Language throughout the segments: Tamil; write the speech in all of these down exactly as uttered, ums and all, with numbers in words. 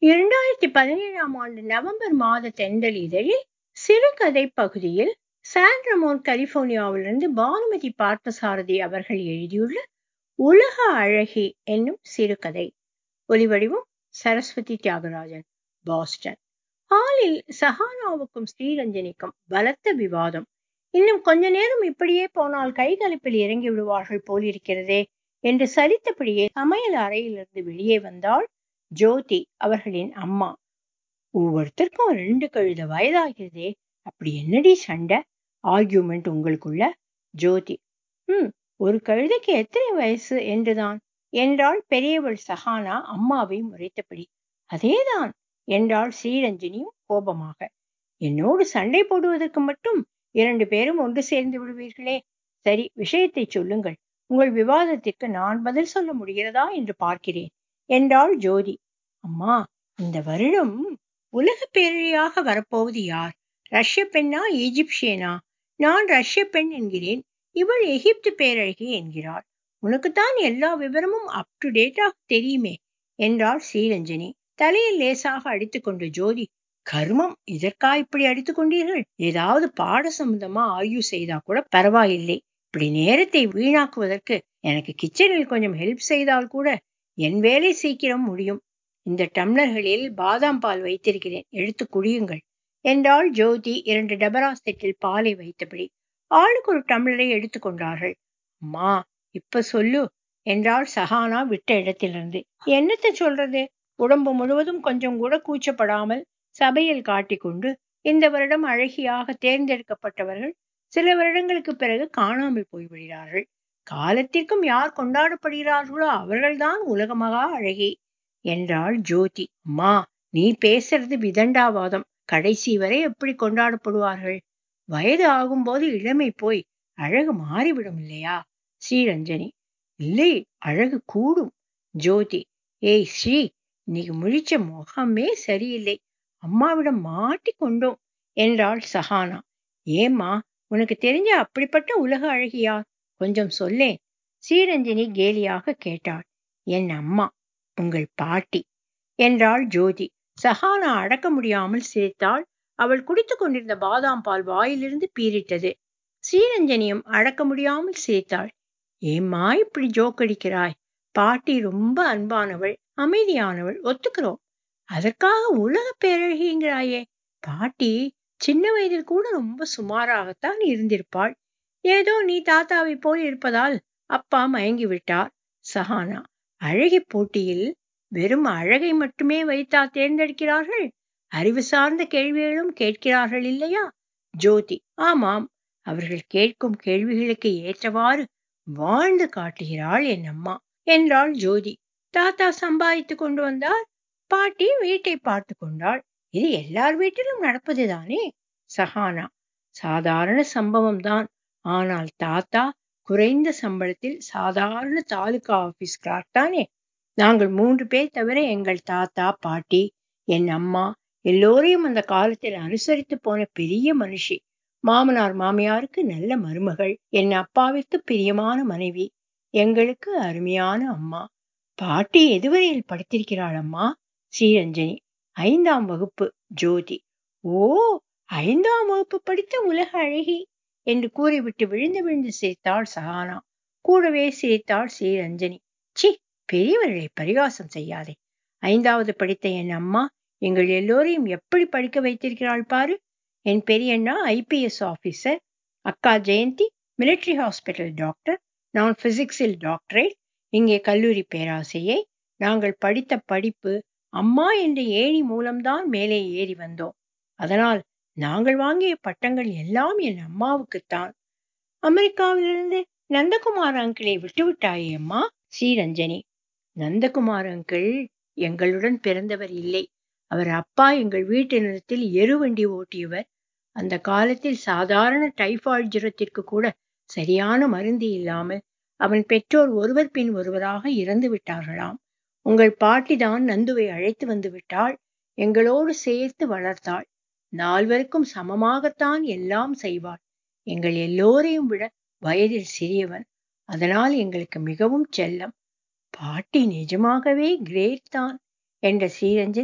இரண்டாயிரத்தி பதினேழாம் ஆண்டு நவம்பர் மாத தென்றல் இதழில் சிறுகதை பகுதியில் சான் ரமோன் கலிபோர்னியாவிலிருந்து பானுமதி பார்த்தசாரதி அவர்கள் எழுதியுள்ள உலக அழகி என்னும் சிறுகதை. ஒலிவடிவம் சரஸ்வதி தியாகராஜன், பாஸ்டன். ஹாலில் சஹானாவுக்கும் ஸ்ரீரஞ்சனிக்கும் பலத்த விவாதம். இன்னும் கொஞ்ச நேரம் இப்படியே போனால் கைகலப்பில் இறங்கி விடுவார்கள் போலிருக்கிறதே என்று சலித்தபடியே சமையல் அறையிலிருந்து வெளியே வந்தாள் ஜோதி, அவர்களின் அம்மா. ஒவ்வொருத்தருக்கும் ரெண்டு கழுத வயதாகிறதே, அப்படி என்னடி சண்டை ஆர்கியூமெண்ட் உங்களுக்குள்ள? ஜோதி: ம் ஒரு கழுதைக்கு எத்தனை வயசு என்றுதான் என்றாள் பெரியவள் சஹானா அம்மாவை முறைத்தபடி. அதேதான் என்றாள் ஸ்ரீரஞ்சனியும் கோபமாக. என்னோடு சண்டை போடுவதற்கு மட்டும் இரண்டு பேரும் ஒன்று சேர்ந்து விடுவீர்களே. சரி, விஷயத்தை சொல்லுங்கள். உங்கள் விவாதத்திற்கு நான் பதில் சொல்ல முடிகிறதா என்று பார்க்கிறேன் என்றாள் ஜோதி. அம்மா, இந்த வருடம் உலக பேரழியாக வரப்போவது யார்? ரஷ்ய பெண்ணா, ஈஜிப்சியனா? நான் ரஷ்ய பெண் என்கிறேன், இவள் எகிப்து பேரழகி என்கிறாள். உனக்குத்தான் எல்லா விவரமும் அப் டு டேட்டாக தெரியுமே என்றாள் ஸ்ரீரஞ்சனி. தலையில் லேசாக அடித்துக்கொண்டு ஜோதி: கர்மம், இதற்கா இப்படி அடித்துக் கொண்டீர்கள்? ஏதாவது பாட சம்பந்தமா ஆய்வு செய்தா கூட பரவாயில்லை. இப்படி நேரத்தை வீணாக்குவதற்கு எனக்கு கிச்சனில் கொஞ்சம் ஹெல்ப் செய்தால் கூட என் வேலை சீக்கிரம் முடியும். இந்த டம்ளர்களில் பாதாம் பால் வைத்திருக்கிறேன், எடுத்து குடியுங்கள் என்றாள் ஜோதி. இரண்டு டபரா செட்டில் பாலை வைத்தபடி ஆளுக்கு ஒரு டம்ளரை எடுத்துக்கொண்டார்கள். அம்மா, இப்ப சொல்லு என்றாள் சஹானா விட்ட இடத்திலிருந்து. என்னத்தை சொல்றது? உடம்பு முழுவதும் கொஞ்சம் கூட கூச்சப்படாமல் சபையில் காட்டிக்கொண்டு இந்த வருடம் அழகியாக தேர்ந்தெடுக்கப்பட்டவர்கள் சில வருடங்களுக்கு பிறகு காணாமல் போய்விடுகிறார்கள். காலத்திற்கும் யார் கொண்டாடப்படுகிறார்களோ அவர்கள்தான் உலக மகா அழகி என்றாள் ஜோதி. அம்மா, நீ பேசுறது விதண்டாவாதம். கடைசி வரை எப்படி கொண்டாடப்படுவார்கள்? வயது ஆகும்போது இளமை போய் அழகு மாறிவிடும் இல்லையா? ஸ்ரீரஞ்சனி: இல்லை, அழகு கூடும். ஜோதி: ஏய் ஸ்ரீ, இன்னைக்கு முழிச்ச முகமே சரியில்லை, அம்மாவிடம் மாட்டி கொண்டோம் என்றாள் சஹானா. ஏம்மா, உனக்கு தெரிஞ்ச அப்படிப்பட்ட உலக அழகியார்? கொஞ்சம் சொல்லேன். ஸ்ரீரஞ்சனி கேலியாக கேட்டாள். என் அம்மா, உங்கள் பாட்டி என்றாள் ஜோதி. சஹானா அடக்க முடியாமல் சிரித்தாள். அவள் குடித்து கொண்டிருந்த பாதாம் பால் வாயிலிருந்து பீரிட்டது. ஸ்ரீரஞ்சனியும் அடக்க முடியாமல் சிரித்தாள். ஏம்மா இப்படி ஜோக்கடிக்கிறாய்? பாட்டி ரொம்ப அன்பானவள், அமைதியானவள், ஒத்துக்கிறோம். அதற்காக உலக பேரழகிங்கிறாயே? பாட்டி சின்ன வயதில் கூட ரொம்ப சுமாராகத்தான் இருந்திருப்பாள். ஏதோ நீ தாத்தாவை போல் இருப்பதால் அப்பா மயங்கி விட்டார். சஹானா: அழகி போட்டியில் வெறும் அழகை மட்டுமே வைத்தா தேர்ந்தெடுக்கிறார்கள்? அறிவு சார்ந்த கேள்விகளும் கேட்கிறார்கள் இல்லையா? ஜோதி: ஆமாம், அவர்கள் கேட்கும் கேள்விகளுக்கு ஏற்றவாறு வாழ்ந்து காட்டுகிறாள் என் அம்மா என்றாள் ஜோதி. தாத்தா சம்பாதித்து கொண்டு வந்தார், பாட்டி வீட்டை பார்த்து கொண்டாள். இது எல்லார் வீட்டிலும் நடப்பதுதானே? சஹானா: சாதாரண சம்பவம் தான். ஆனால் தாத்தா குறைந்த சம்பளத்தில் சாதாரண தாலுகா ஆபீஸ் கிளார்க் தானே. நாங்கள் மூன்று பேர் தவிர எங்கள் தாத்தா, பாட்டி, என் அம்மா எல்லோரையும் அந்த காலத்தில் அனுசரித்து போன பெரிய மனுஷி. மாமனார் மாமியாருக்கு நல்ல மருமகள், என் அப்பாவிற்கு பிரியமான மனைவி, எங்களுக்கு அருமையான அம்மா. பாட்டி எதுவரையில் படித்திருக்கிறாள் அம்மா? ஸ்ரீரஞ்சனி: ஐந்தாம் வகுப்பு. ஜோதி: ஓ, ஐந்தாம் வகுப்பு படித்த உலக அழகி என்று கூறிவிட்டு விழுந்து விழுந்து சிரித்தாள் சஹானா. கூடவே சிரித்தாள் ஸ்ரீரஞ்சனி. சி, பெரியவர்களை பரிகாசம் செய்யாதே. ஐந்தாவது படித்த என் அம்மா எங்கள் எல்லோரையும் எப்படி படிக்க வைத்திருக்கிறாள் பாரு. என் பெரியண்ணா ஐபிஎஸ் ஆபீசர், அக்கா ஜெயந்தி மிலிட்டரி ஹாஸ்பிட்டல் டாக்டர், நான் பிசிக்ஸில் டாக்டரேட், இங்கே கல்லூரி பேராசிரியை. நாங்கள் படித்த படிப்பு அம்மா என்ற ஏணி மூலம்தான் மேலே ஏறி வந்தோம். அதனால் நாங்கள் வாங்கிய பட்டங்கள் எல்லாம் என் அம்மாவுக்குத்தான். அமெரிக்காவிலிருந்து நந்தகுமார் அங்கிளை விட்டுவிட்டாயே அம்மா? ஸ்ரீரஞ்சனி: நந்தகுமார் அங்கிள் எங்களுடன் பிறந்தவர் இல்லை. அவர் அப்பா எங்கள் வீட்டு நிலத்தில் எருவண்டி ஓட்டியவர். அந்த காலத்தில் சாதாரண டைபாய்டு ஜுரத்திற்கு கூட சரியான மருந்து இல்லாமல் அவன் பெற்றோர் ஒருவர் பின் ஒருவராக இறந்து விட்டார்களாம். உங்கள் பாட்டி தான் நந்துவை அழைத்து வந்து விட்டாள். எங்களோடு சேர்த்து வளர்த்தாள். நால்வருக்கும் சமமாகத்தான் எல்லாம் செய்வாள். எங்கள் எல்லோரையும் விட வயதில் சிறியவன். அதனால் எங்களுக்கு மிகவும் செல்லம். பாட்டி நிஜமாகவே கிரேட் தான் என்ற ஸ்ரீரஞ்சனி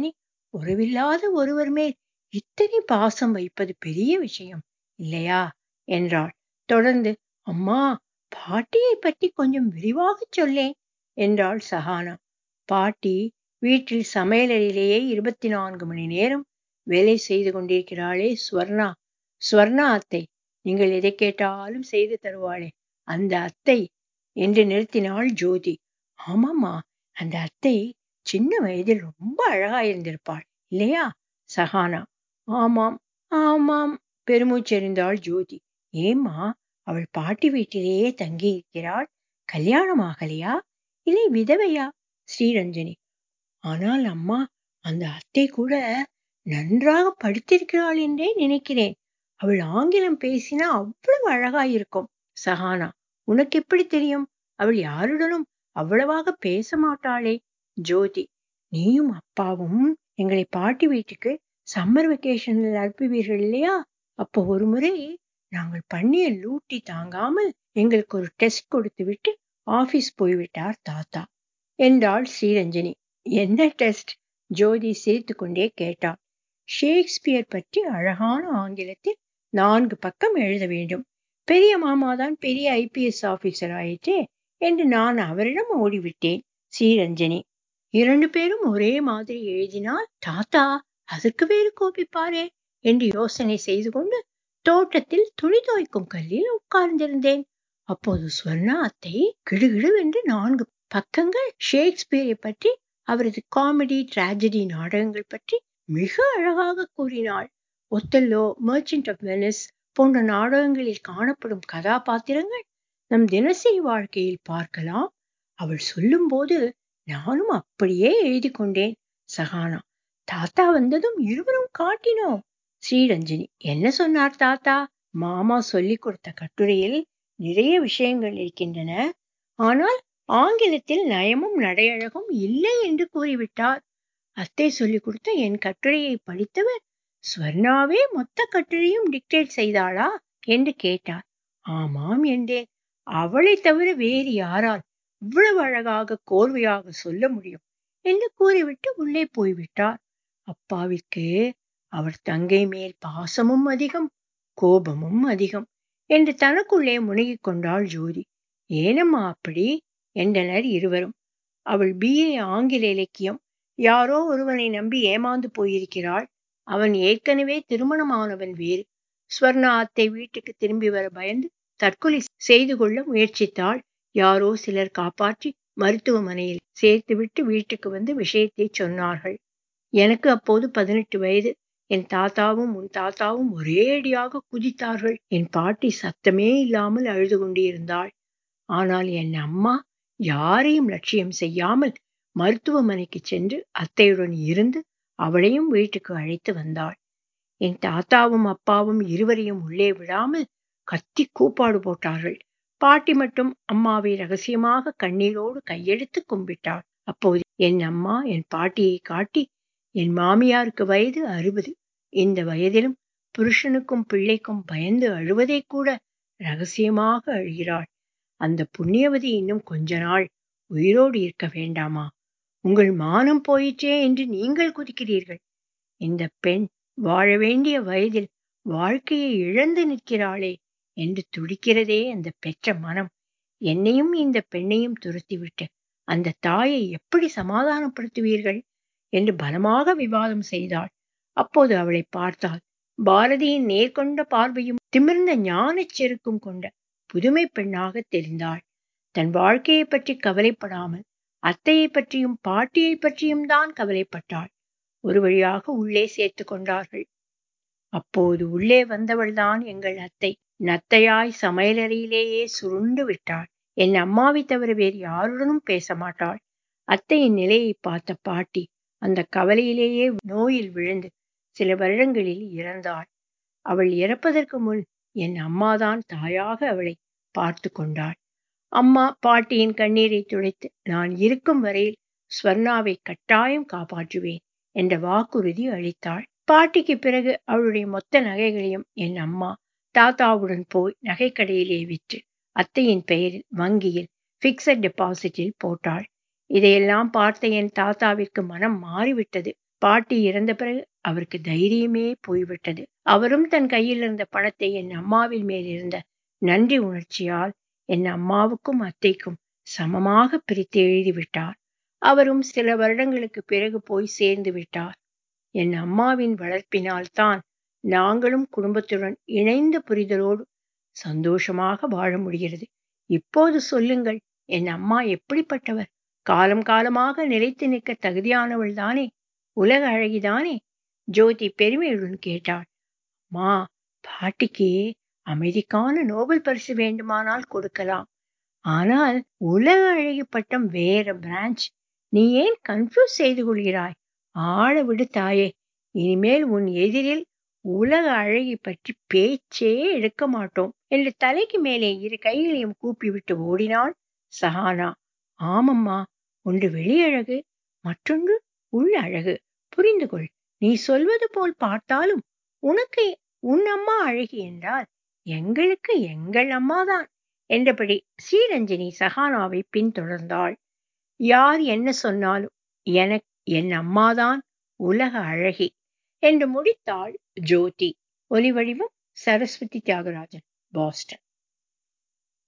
உறவில்லாத ஒருவர் மேல் இத்தனை பாசம் வைப்பது பெரிய விஷயம் இல்லையா என்றாள். தொடர்ந்து, அம்மா, பாட்டியை பற்றி கொஞ்சம் விரிவாக சொல்லேன் என்றாள் சஹானா. பாட்டி வீட்டில் சமையலறையிலேயே இருபத்தி நான்கு மணி நேரம் வேலை செய்து கொண்டிருக்கிறாளே ஸ்வர்ணா. ஸ்வர்ணா அத்தை, நீங்கள் எதை கேட்டாலும் செய்து தருவாளே அந்த அத்தை என்று நிறுத்தினாள் ஜோதி. ஆமாம்மா, அந்த அத்தை சின்ன வயதில் ரொம்ப அழகா இருந்திருப்பாள் இல்லையா சஹானா? ஆமாம் ஆமாம் பெருமூச்செறிந்தாள் ஜோதி. ஏம்மா, அவள் பாட்டி வீட்டிலேயே தங்கி இருக்கிறாள், கல்யாணம் ஆகலையா, இல்லை விதவையா? ஸ்ரீரஞ்சனி. ஆனால் அம்மா, அந்த அத்தை கூட நன்றாக படித்திருக்கிறாள் என்றே நினைக்கிறேன். அவள் ஆங்கிலம் பேசினா அவ்வளவு அழகாயிருக்கும். சஹானா. உனக்கு எப்படி தெரியும்? அவள் யாருடனும் அவ்வளவாக பேச மாட்டாளே. ஜோதி. நீயும் அப்பாவும் எங்களை பாட்டி வீட்டுக்கு சம்மர் வெக்கேஷனில் அனுப்புவீர்கள் இல்லையா? அப்போ ஒரு முறை நாங்கள் பண்ணிய லூட்டி தாங்காமல் எங்களுக்கு ஒரு டெஸ்ட் கொடுத்து விட்டு ஆபீஸ் போய்விட்டார் தாத்தா என்றாள் ஸ்ரீரஞ்சனி. என்ன டெஸ்ட்? ஜோதி சிரித்து கொண்டே கேட்டாள். ஷேக்ஸ்பியர் பற்றி அழகான ஆங்கிலத்தில் நான்கு பக்கம் எழுத வேண்டும். பெரிய மாமாதான் பெரிய ஐபிஎஸ் ஆபீசர் ஆயிற்றே என்று நான் அவரிடம் ஓடிவிட்டேன். ஸ்ரீரஞ்சனி. இரண்டு பேரும் ஒரே மாதிரி எழுதினால் தாத்தா அதற்கு வேறு கோபிப்பாரே என்று யோசனை செய்து கொண்டு தோட்டத்தில் துணி துவைக்கும் கல்லில் உட்கார்ந்திருந்தேன். அப்போது ஸ்வர்ணா அத்தை கிடுகிடுவென்று நான்கு பக்கங்கள் ஷேக்ஸ்பியரை பற்றி, அவரது காமெடி டிராஜடி நாடகங்கள் பற்றி மிக அழகாக கூறினாள். ஒத்தெல்லோ, மர்ச்சன்ட் ஆஃப் வெனிஸ் போன்ற நாடகங்களில் காணப்படும் கதாபாத்திரங்கள் நம் தினசரி வாழ்க்கையில் பார்க்கலாம். அவள் சொல்லும் போது நானும் அப்படியே எழுதி கொண்டேன். சஹானா. தாத்தா வந்ததும் இருவரும் காட்டினோம். ஸ்ரீரஞ்சனி. என்ன சொன்னார் தாத்தா? மாமா சொல்லிக் கொடுத்த கட்டுரையில் நிறைய விஷயங்கள் இருக்கின்றன, ஆனால் ஆங்கிலத்தில் நயமும் நடையழகும் இல்லை என்று கூறிவிட்டார். அத்தை சொல்லிக் கொடுத்த என் கட்டுரையை படித்தவர் ஸ்வர்ணாவே மொத்த கட்டுரையும் டிக்டேட் செய்தாளா என்று கேட்டார். ஆமாம் என்றேன். அவளை தவிர வேறு யாரால் இவ்வளவு அழகாக கோர்வையாக சொல்ல முடியும் என்று கூறிவிட்டு உள்ளே போய்விட்டார். அப்பாவிற்கு அவர் தங்கை மேல் பாசமும் அதிகம், கோபமும் அதிகம் என்று தனக்குள்ளே முனகிக் கொண்டாள் ஜோதி. ஏனம்மா அப்படி என்றனர் இருவரும். அவள் பிஏ ஆங்கில இலக்கியம், யாரோ ஒருவனை நம்பி ஏமாந்து போயிருக்கிறாள். அவன் ஏற்கனவே திருமணமானவன் வேறு. ஸ்வர்ணா அத்தை வீட்டுக்கு திரும்பி வர பயந்து தற்கொலை செய்து கொள்ள முயற்சித்தாள். யாரோ சிலர் காப்பாற்றி மருத்துவமனையில் சேர்த்துவிட்டு வீட்டுக்கு வந்து விஷயத்தை சொன்னார்கள். எனக்கு அப்போது பதினெட்டு வயது. என் தாத்தாவும் உன் தாத்தாவும் ஒரே அடியாக குதித்தார்கள். என் பாட்டி சத்தமே இல்லாமல் அழுது கொண்டிருந்தாள். ஆனால் என் அம்மா யாரையும் லட்சியம் செய்யாமல் மருத்துவமனைக்கு சென்று அத்தையுடன் இருந்து அவளையும் வீட்டுக்கு அழைத்து வந்தாள். என் தாத்தாவும் அப்பாவும் இருவரையும் உள்ளே விடாமல் கத்தி கூப்பாடு போட்டார்கள். பாட்டி மட்டும் அம்மாவை ரகசியமாக கண்ணீரோடு கையெடுத்து கும்பிட்டாள். அப்போது என் அம்மா என் பாட்டியை காட்டி, என் மாமியாருக்கு வயது அறுபது, இந்த வயதிலும் புருஷனுக்கும் பிள்ளைக்கும் பயந்து அழுவதை கூட ரகசியமாக அழுகிறாள். அந்த புண்ணியவதி இன்னும் கொஞ்ச நாள் உயிரோடு இருக்க வேண்டாமா? உங்கள் மானம் போயிற்றே என்று நீங்கள் குதிக்கிறீர்கள். இந்த பெண் வாழ வேண்டிய வயதில் வாழ்க்கையை இழந்து நிற்கிறாளே என்று துடிக்கிறதே அந்த பெற்ற மனம். என்னையும் இந்த பெண்ணையும் துரத்திவிட்டு அந்த தாயை எப்படி சமாதானப்படுத்துவீர்கள் என்று பலமாக விவாதம் செய்தாள். அப்போது அவளை பார்த்தால் பாரதியின் நேர்கொண்ட பார்வையும் திமிர்ந்த ஞானச் செருக்கும் கொண்ட புதுமை பெண்ணாக தெரிந்தாள். தன் வாழ்க்கையை பற்றி கவலைப்படாமல் அத்தையை பற்றியும் பாட்டியை பற்றியும் தான் கவலைப்பட்டாள். ஒரு வழியாக உள்ளே சேர்த்து கொண்டார்கள். அப்போது உள்ளே வந்தவள்தான் எங்கள் அத்தை. நத்தையாய் சமையலறையிலேயே சுருண்டு விட்டாள். என் அம்மாவை தவிர வேறு யாருடனும் பேச மாட்டாள். அத்தையின் நிலையை பார்த்த பாட்டி அந்த கவலையிலேயே நோயில் விழுந்து சில வருடங்களில் இறந்தாள். அவள் இறப்பதற்கு முன் என் அம்மாதான் தாயாக அவளை பார்த்து கொண்டாள். அம்மா பாட்டியின் கண்ணீரை துடைத்து, நான் இருக்கும் வரையில் ஸ்வர்ணாவை கட்டாயம் காப்பாற்றுவேன் என்ற வாக்குறுதி அளித்தாள். பாட்டிக்கு பிறகு அவளுடைய மொத்த நகைகளையும் என் அம்மா தாத்தாவுடன் போய் நகைக்கடையிலே விற்று அத்தையின் பெயரில் வங்கியில் பிக்சட் டெபாசிட்டில் போட்டாள். இதையெல்லாம் பார்த்த என் தாத்தாவிற்கு மனம் மாறிவிட்டது. பாட்டி இறந்த பிறகு அவருக்கு தைரியமே போய்விட்டது. அவரும் தன் கையில் இருந்த பணத்தை என் அம்மாவின் மேல் இருந்த நன்றி உணர்ச்சியால் என் அம்மாவுக்கும் அத்தைக்கும் சமமாக பிரித்து எழுதிவிட்டார். அவரும் சில வருடங்களுக்கு பிறகு போய் சேர்ந்து விட்டார். என் அம்மாவின் வளர்ப்பினால் தான் நாங்களும் குடும்பத்துடன் இணைந்த புரிதலோடு சந்தோஷமாக வாழ முடிகிறது. இப்போது சொல்லுங்கள், என் அம்மா எப்படிப்பட்டவர்? காலம் காலமாக நிலைத்து நிற்க தகுதியானவள் தானே? உலக அழகிதானே? ஜோதி பெருமையுடன் கேட்டாள். மா, பாட்டிக்கு அமைதிக்கான நோபல் பரிசு வேண்டுமானால் கொடுக்கலாம். ஆனால் உலக அழகி பட்டம் வேற பிரான்ச். நீ ஏன் கன்ஃபியூஸ் செய்து கொள்கிறாய்? ஆள விடு தாயே. இனிமேல் உன் எதிரில் உலக அழகி பற்றி பேச்சே எடுக்க மாட்டோம் என்று தலைக்கு மேலே இரு கைகளையும் கூப்பிவிட்டு ஓடினாள் சஹானா. ஆமம்மா, ஒன்று வெளியழகு, மற்றொன்று உள் அழகு. புரிந்து கொள். நீ சொல்வது போல் பார்த்தாலும் உனக்கு உன் அம்மா அழகி என்றால் எங்களுக்கு எங்கள் அம்மாதான் என்றபடி ஸ்ரீரஞ்சனி சஹானாவை பின்தொடர்ந்தாள். யார் என்ன சொன்னாலும் எனக்கு என் அம்மாதான் உலக அழகி என்று முடித்தாள் ஜோதி. ஒலிவடிவம் சரஸ்வதி தியாகராஜன், பாஸ்டன்.